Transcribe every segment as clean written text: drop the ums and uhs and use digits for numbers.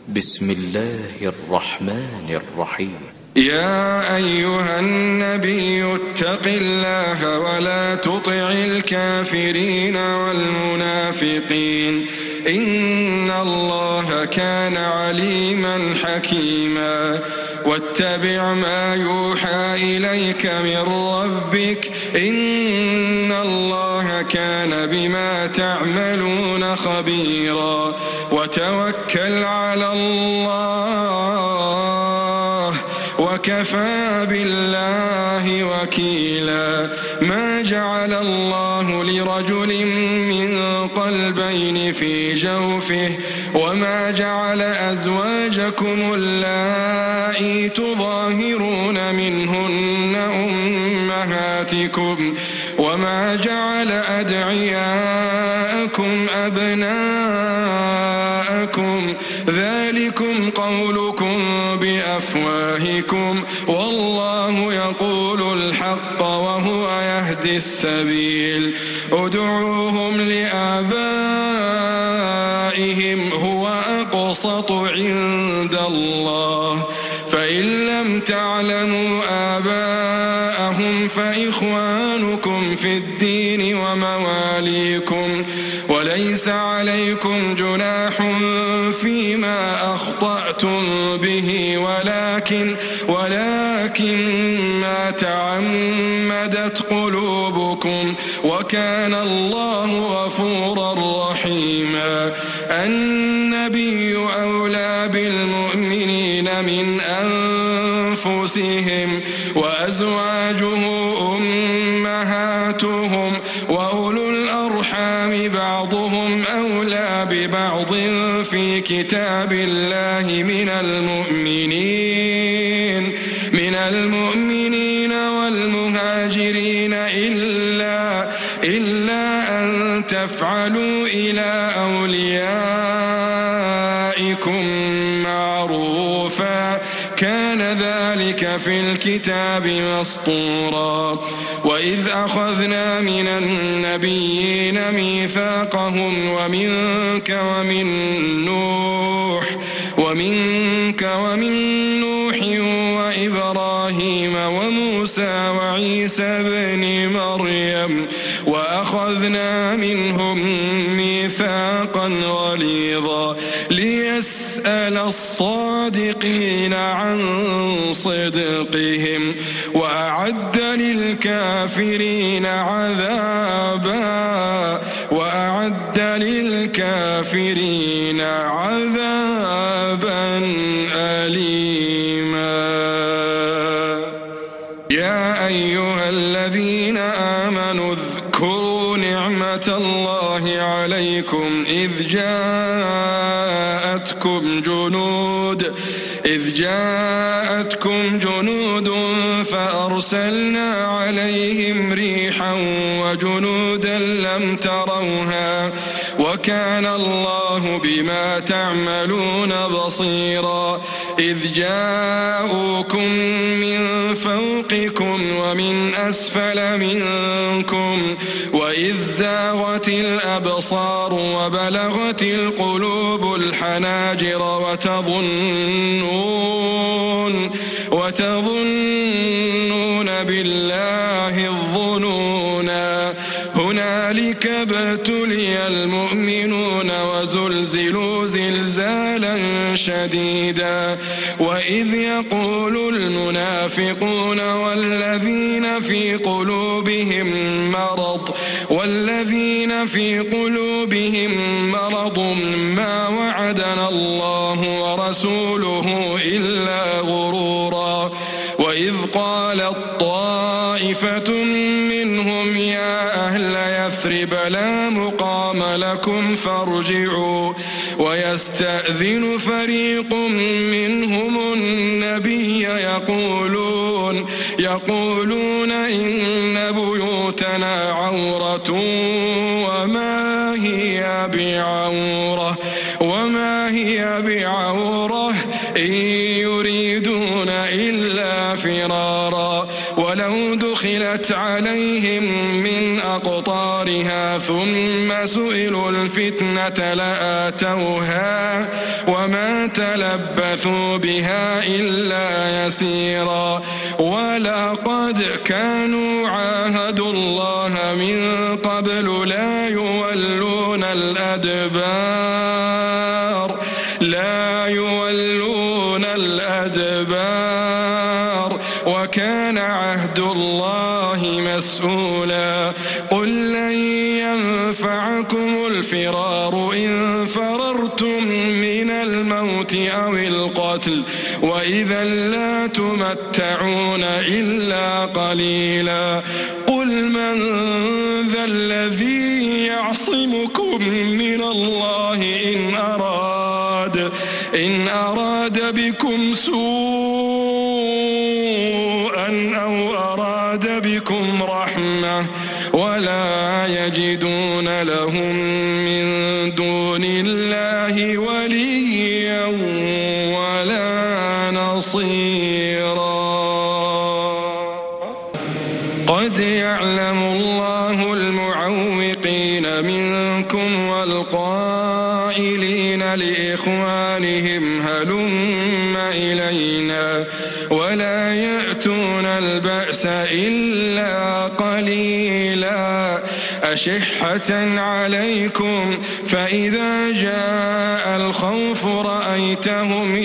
بسم الله الرحمن الرحيم. يا أيها النبي اتق الله ولا تطع الكافرين والمنافقين إن الله كان عليما حكيما. واتبع ما يوحى إليك من ربك إن الله كان بما تعملون خبيرا. وتوكل على الله وكفى بالله وكيلا. ما جعل الله لرجل من قلبين في جوفه وما جعل أزواجكم اللائي تظاهرون منهن أمهاتكم وما جعل أدعياءكم أبناءكم ذلكم قولكم بأفواهكم والله يقول الحق وهو يهدي السبيل. ادعوهم لآبائهم هو أقسط عند الله فإن لم تعلموا آباءهم فإخوانكم في الدين ومواليكم وليس عليكم جناح فيما أخطأتم به ولكن ما تعمدت قلوبكم وكان الله غفورا رحيما. النبي أولى بالمؤمنين من أنفسهم وأزواجه أمهاتهم وأولو الأرحام بعضهم أولى ببعض في كتاب الله من المؤمنين والمهاجرين إلا أن تفعلوا إلى أوليائكم معروفا كان ذلك في الكتاب مسطورا. وإذ أخذنا من النبيين ميثاقهم ومنك ومن نوح وإبراهيم وموسى وعيسى بن مريم وأخذنا منهم ميثاقا غليظا ليسأل الصادقين عن صدقهم وأعد للكافرين عذابا أليما. يا أيها الذين آمنوا اذكروا نعمة الله عليكم إذ جاءتكم جنود فأرسلنا عليهم ريحا وجنودا لم تروها وكان الله بما تعملون بصيرا. إذ جاءوكم من فوقكم ومن أسفل منكم وإذ زاغت الأبصار وبلغت القلوب الحناجر وتظنون بالله الظنونا. هنالك ابتلي المؤمنون وزلزلوا زلزالا شديدا. وإذ يقول المنافقون والذين في قلوبهم مرض ما وعدنا الله ورسوله إلا غرورا. وإذ قالت طائفة منهم يا أهل يثرب لا مقام لكم فارجعوا ويستأذن فريق منهم النبي يقولون إن بيوتنا عورة وما هي بعورة إن يريدون إلا فرارا ولو دخلت عليهم من أقطارها ثم سئلوا الفتنة لآتوها وما تلبثوا بها إلا يسيرا ولقد كانوا عاهدوا الله من قبل لا يولون الأدبار وكان عهد الله مسؤولا قل لن ينفعكم الفرار إن فررتم من الموت أو القتل وإذا لا تمتعون إلا قليلا قل من ذا الذي يعصمكم من الله إن أراد بكم سوءا أو أراد بكم رحمة ولا يجدون لهم من دون الله وليا ولا نصيرا قد يعلم الله المعوقين منكم والقائلين لإخوانهم هلم إلينا ولا يأتون البأس إلا قليلا أشحة عليكم فإذا جاء الخوف رأيتهم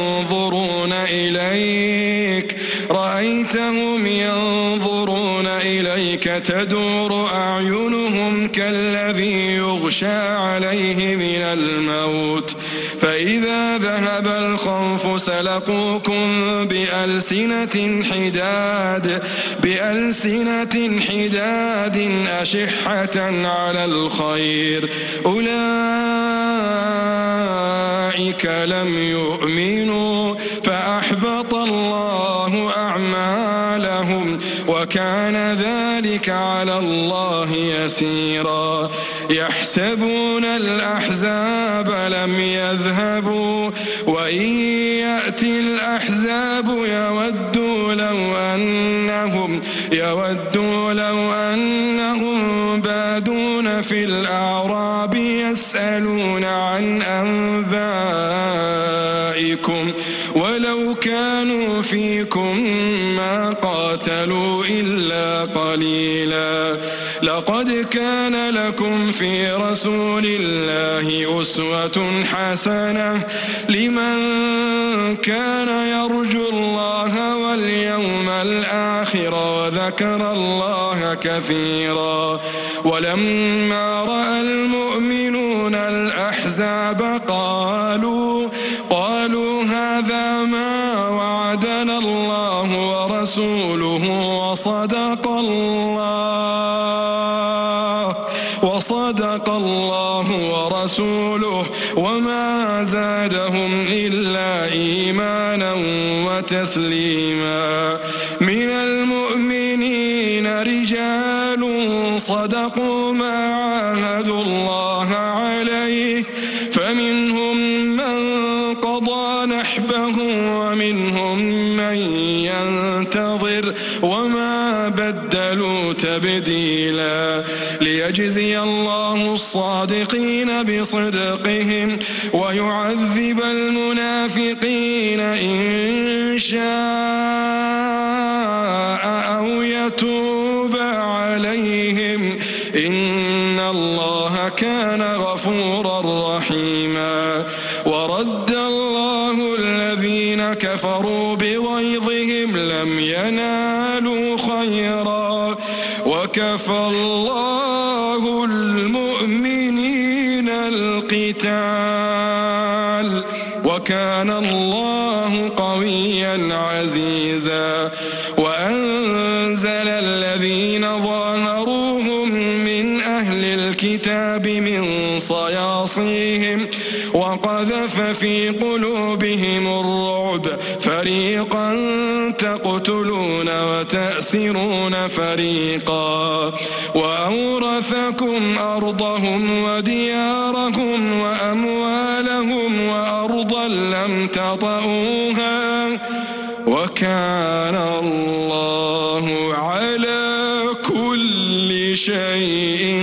ينظرون إليك تدور أعينهم كالذي يغشى عليه من الموت فإذا ذهب الخوف سلقوكم بألسنة حداد أشحة على الخير أولئك لم يؤمنوا فأحبط الله أعمالهم وكان ذلك على الله يسيرا يحسبون الأحزاب لم يذهبوا وإن يأتي الأحزاب يودوا لو أنهم بادون في الأعراب يسألون عن أنبائكم ولو كانوا فيكم ما قاتلوا إلا قليلا لقد كان لكم في رسول الله أسوة حسنة لمن كان يرجو الله واليوم الآخر وذكر الله كثيرا ولما رأى المؤمنون الأحزاب قالوا هذا ما وعدنا الله ورسوله وصدق الله ورسوله وما زادهم إلا إيمانا وتسليما من المؤمنين رجال صدقوا ما عاهدوا الله عليه فمنهم من قضى نحبه ومنهم من ينتظر وما بدلوا تبديلا ليجزي الله الصادقين بصدقهم ويعذب المنافقين إن شاء أو يتوب عليهم إن الله كان غفورا رحيما ورد الله الذين كفروا بغيظهم لم ينالوا خيرا وكفى الله المؤمنين القتال وكان الله قويا عزيزا وأنزل الذين ظاهروهم من أهل الكتاب من صياصيهم وقذف في قلوبهم الرعب فريقا تقتلون وتأسرون فريقا وأورثكم أرضهم وديارهم وأموالهم وأرضا لم تطئوها وكان الله على كل شيء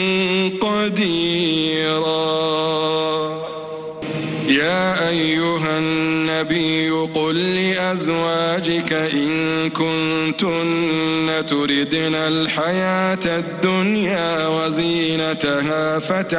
قديرا. يا أيها النبي قل لأزواجك إن كنتن تردن الحياة الدنيا وزينتها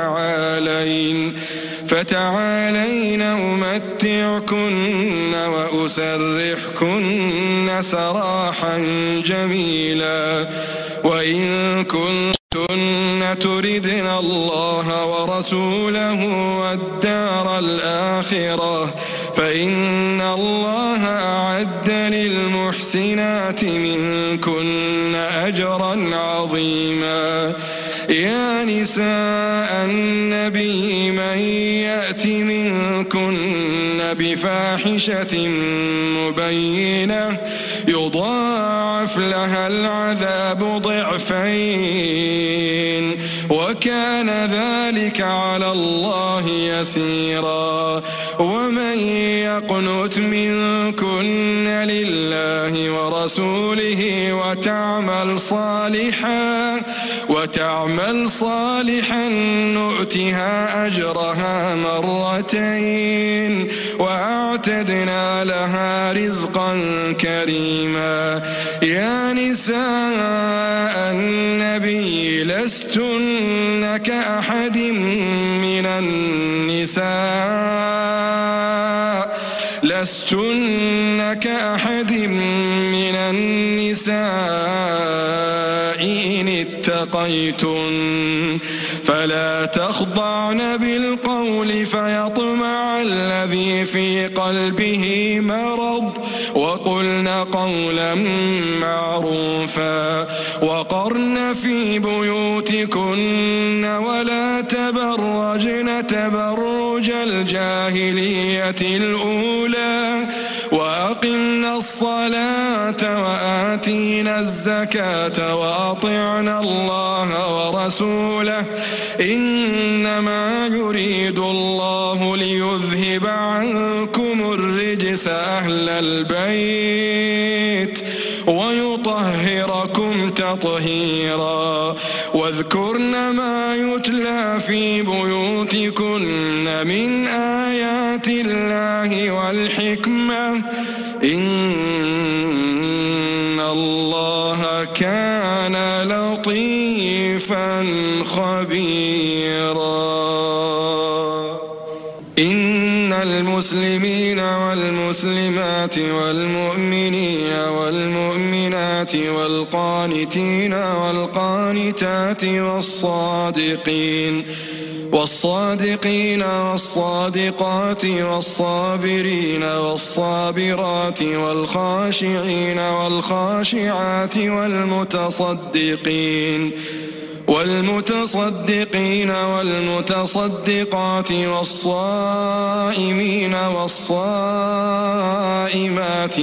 فتعالين أمتعكن وأسرحكن سراحا جميلا. وإن كنتن تردن الله ورسوله والدار الآخرة فإن الله أعد للمحسنات منكن أجرا عظيما. يا نساء النبي من يأت منكن بفاحشة مبينة يضاعف لها العذاب ضعفين وكان ذلك على الله يسيرا. ومن يقنت منكن لله ورسوله وتعمل صالحا نؤتها أجرها مرتين وأعتدنا لها رزقا كريما. يا نساء النبي لستن كأحد من النساء إن اتقيتن فلا تخضعن بالقول فيطمع الذي في قلبه مرض وقلن قولا معروفا. وقرن في بيوتكن ولا تبرجن تبرج الجاهلية الأولى وأقمنا الصلاة وآتينا الزكاة وأطعنا الله ورسوله إنما يريد الله ليذهب عنكم الرجس أهل البيت ويطهركم تطهيرا. واذكرن ما يتلى في بيوتكن من آيات الله والحكمة إن الله كان لطيفا خبيرا. إن المسلمين والمسلمات والمؤمنين والمؤمنات والقانتين والقانتات والصادقين والصادقات والصابرين والصابرات والخاشعين والخاشعات والمتصدقين والمتصدقات والصائمين والصائمات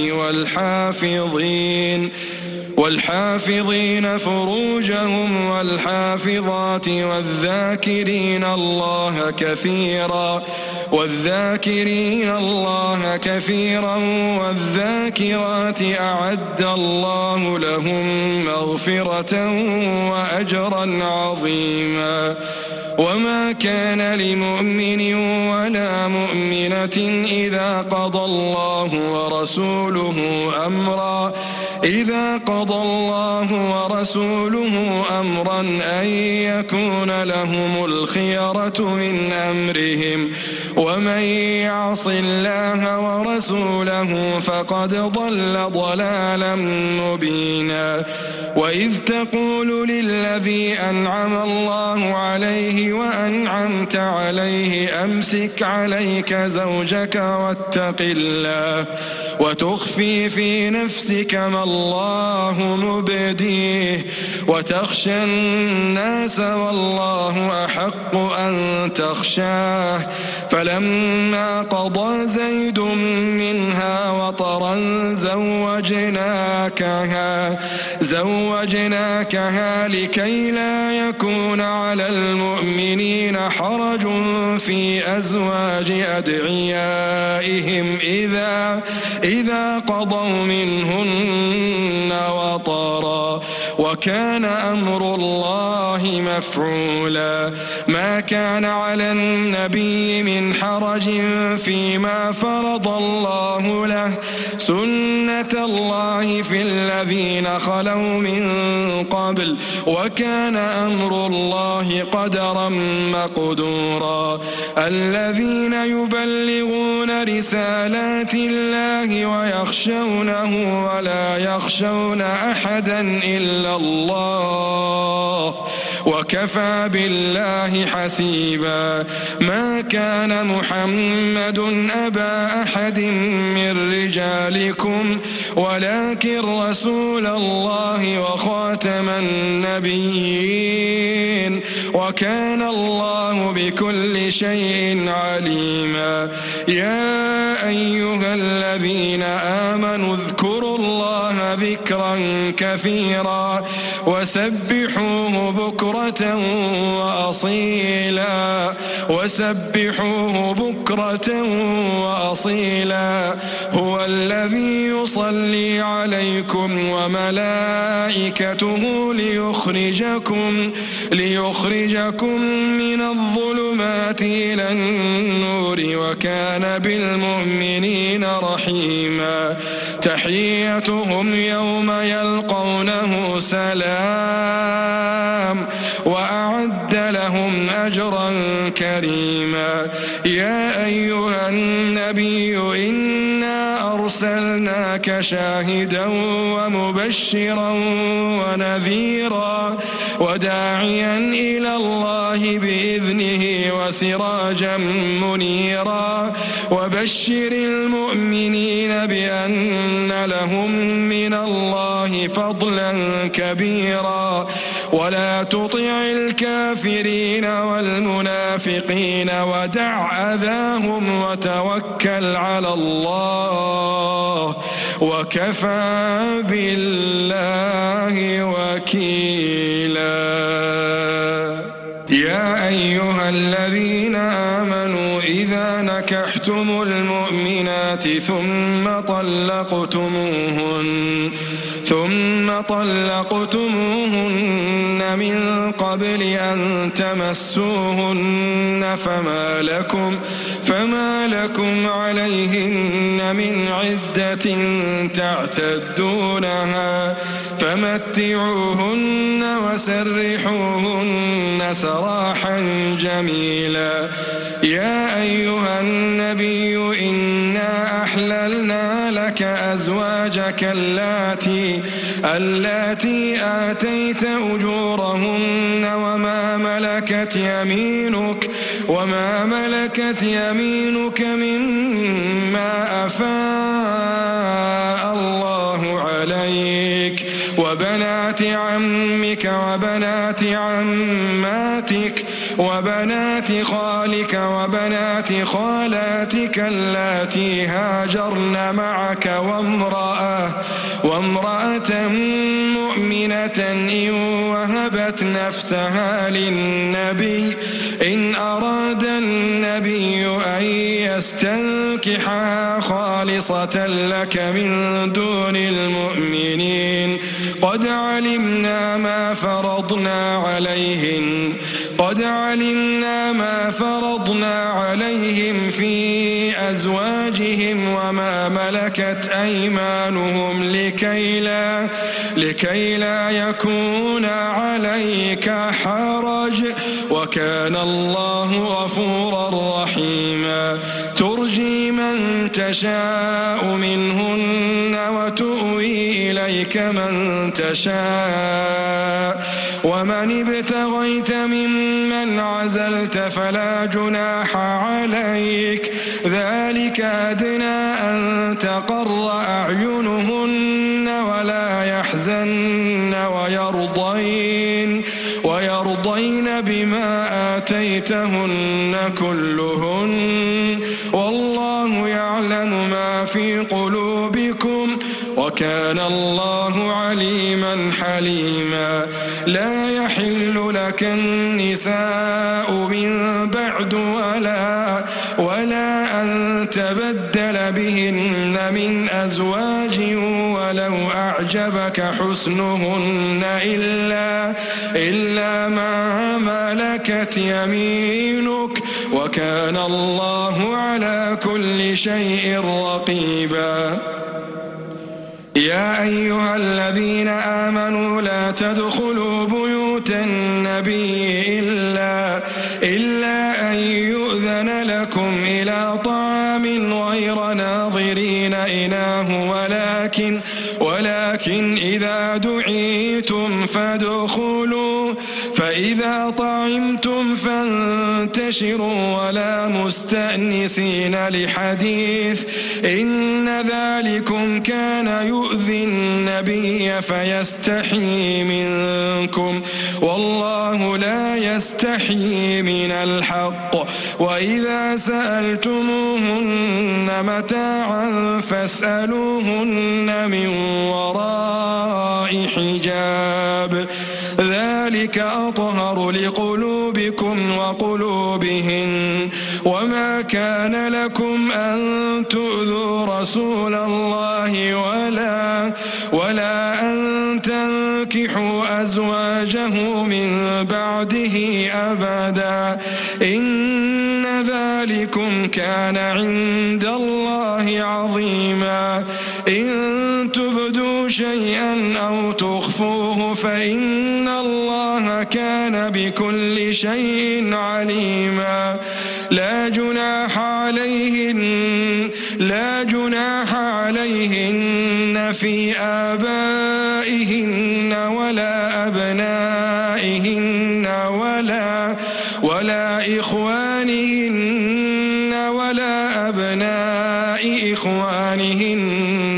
والحافظين فروجهم والحافظات والذاكرين الله كثيرا والذاكرات أعد الله لهم مغفرة وأجرا عظيما. وما كان لمؤمن ولا مؤمنة إذا قضى الله ورسوله أمرا أن يكون لهم الخيرة من أمرهم ومن يعص الله ورسوله فقد ضل ضلالا مبينا. وإذ تقول للذي أنعم الله عليه وأنعمت عليه أمسك عليك زوجك واتق الله وتخفي في نفسك ما الله مبديه وتخشى الناس والله أحق أن تخشاه. فلما قضى زيد منها وطرا وزوجناكها لكي لا يكون على المؤمنين حرج في أزواج أدعيائهم إذا قضوا منهن وطرا وكان أمر الله مفعولا ما كان على النبي من حرج فيما فرض الله له سنة الله في الذين خلوا من قبل وكان أمر الله قدرا مقدورا الذين يبلغون رسالات الله ويخشونه ولا يخشون أحدا إلا الله وكفى بالله حسيبا ما كان محمد أبا أحد من رجالكم ولكن رسول الله وخاتم النبيين وكان الله بكل شيء عليما يا أيها الذين آمنوا اذكروا الله ذكرا كثيرا وسبحوه بكرة وأصيلا هو الذي يصلي عليكم وملائكته ليخرجكم من الظلمات إلى النور وكان بالمؤمنين رحيما تحيتهم يوم يلقونه سلام وأعد لهم أجرا كريما يا أيها النبي إنا أرسلناك شاهدا ومبشرا ونذيرا وداعيا إلى الله بإذنه وسراجا منيرا وبشر المؤمنين بأن لهم من الله فضلا كبيرا ولا تطع الكافرين والمنافقين ودع أذاهم وتوكل على الله وكفى بالله وكيلا يا أيها الذين آمنوا إذا نكحتم المؤمنات ثم طلقتموهن من قبل أن تمسوهن فما لكم عليهن من عدة تعتدونها فمتعوهن وسرحوهن سراحا جميلا يا أيها النبي إنا أحللنا لك أزواجك اللاتي آتيت أجورهن وما ملكت يمينك مما أفاء الله عليك وبنات عمك وبنات عماتك وبنات خالك وبنات خالاتك اللاتي هاجرن معك وامرأة مؤمنة إن وهبت نفسها للنبي إن أراد النبي أن يستنكحها خالصة لك من دون المؤمنين قد علمنا ما فرضنا عليهم في أزواجهم وما ملكت أيمانهم لكي لا يكون عليك حرج وكان الله غفورا رحيما ترجي من تشاء منهن وتؤوي إليك من تشاء ومن ابتغيت ممن عزلت فلا جناح عليك ذلك أدنى أن تقر أعينهن ولا يحزن ويرضين بما آتيتهن كلهن والله يعلم ما في قلوبكم وكان الله عليما حليما. لا يحل لك النساء من بعد ولا أن تبدل بهن من أزواج ولو أعجبك حسنهن إلا ما ملكت يمينك وكان الله على كل شيء رقيبا. يا أيها الذين آمنوا لا تدخلوا بيوت النبي إلا أن يؤذن لكم إلى طعام غير ناظرين إناه ولكن إذا دعيتم فادخلوا فإذا طعمتم فانتشروا ولا مستأنسين لحديث إن ذلكم كان يؤذي النبي فيستحيي منكم والله لا يستحيي من الحق. وإذا سألتموهن متاعا فاسألوهن من وراء حجاب ذلك أطهر لقلوبكم وقلوبهن. وما كان لكم أن تؤذوا رسول الله ولا أن تنكحوا أزواجه من بعده أبدا إن ذلكم كان عند الله عظيما. إن تبدوا شيئا أو تخفوه فإن الله كان بكل شيء عليما. لا جناح عليهن في آبائهن ولا أبنائهن ولا إخوانهن ولا أبناء إخوانهن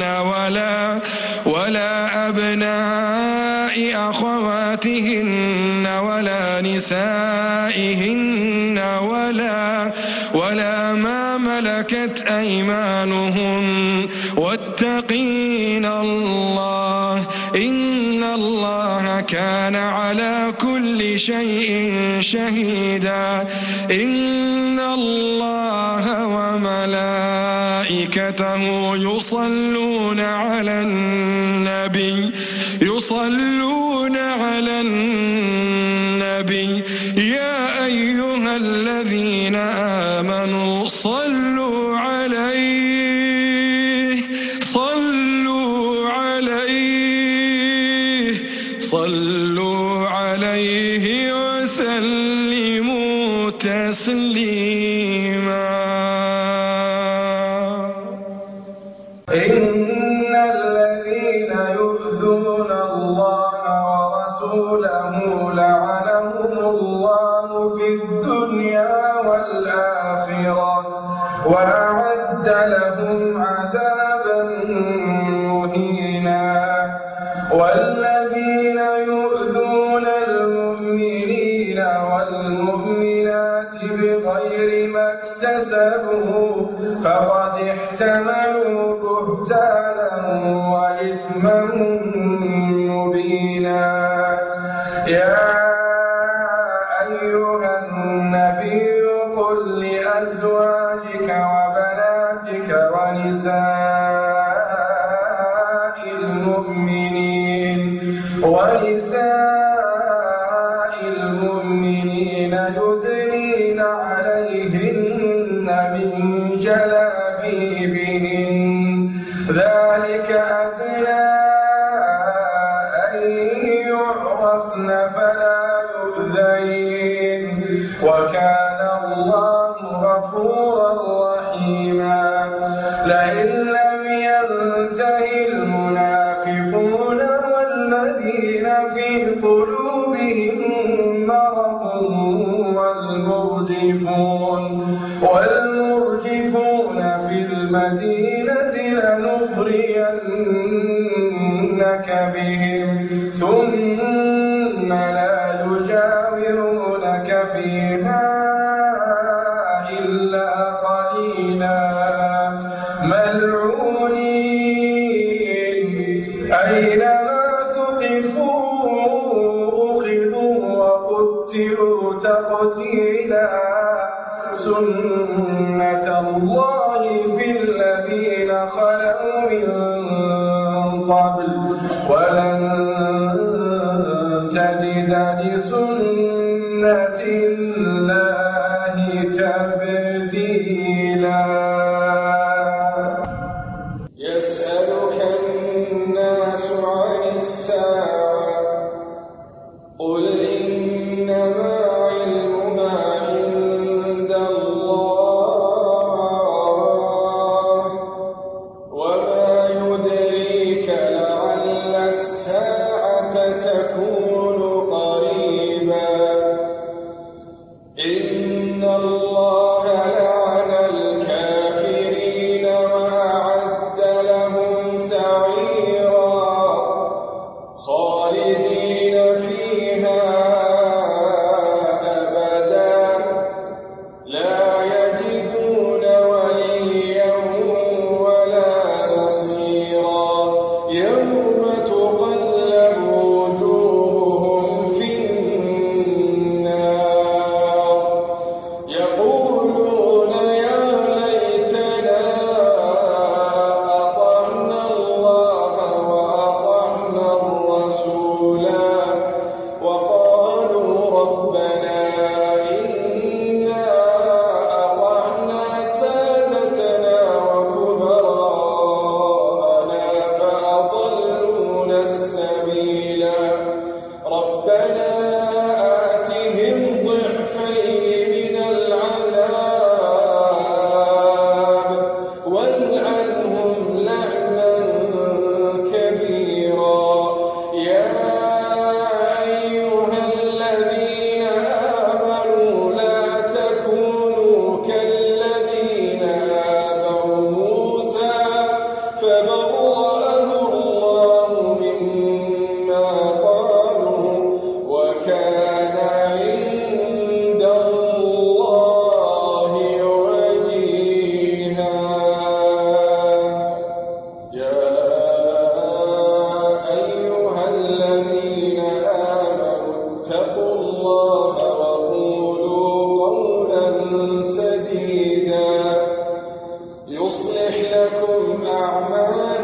ولا أبناء أخواتهن ولا نسائهن ولا ما ملكت أيمانهن واتقين الله إن الله كان على كل شيء شهيدا. إن الله وملائكته يصلون على النبي يا أيها الذين آمنوا صلوا عليه وسلموا تسليما. إن الذين يؤذون الله ورسوله لعنهم الله في الدنيا والآخرة وأعد لهم عذابا مهينا. والذين يؤذون المؤمنين والمؤمنات بغير ما اكتسبوا فقد احتملوا بهتانا وإثما مبينا. يا أيها النبي قل لأزواجك وبناتك ونساء المؤمنين يدنين عليهن من جلابيبهن ذلك أدنى أن يعرفن فلا يؤذين وكان الله غفورا رحيما. لئن لم ينتهي المنافقون والذين في قلوبهم مرض والمرجفون في المدينة لنغرينك بهم ثم لا يجاورونك فيها إلا قليلا ملعونين سنة الله في الذين خلوا من قبل ولن تجد لسنة الله تبديلا. يسألك الناس عن الساعة قل إنما علمها عند الله وما يدريك لعل الساعة تكون قريبا. إن الله لعن الكافرين وأعد لهم سعيرا خالدين فيها أبدا لا يجدون وليا ولا نصيرا. يوم تقلب وجوههم في النار يقولون يا ليتنا أطعنا الله وأطعنا الرسولا وقالوا ربنا إنا أطعنا سادتنا وكبراءنا فأضلونا السبيلا. ربنا آتهم ضعفين من العذاب والعنهم لعنا كبيرا. يا أيها الذين آمنوا لا تكونوا كالذين آذوا موسى فبرأه الله مما قالوا وكان عند الله وجيها. يا أيها الذين آمنوا اتقوا الله وقولوا قولا سديدا يصلح لكم أعمالكم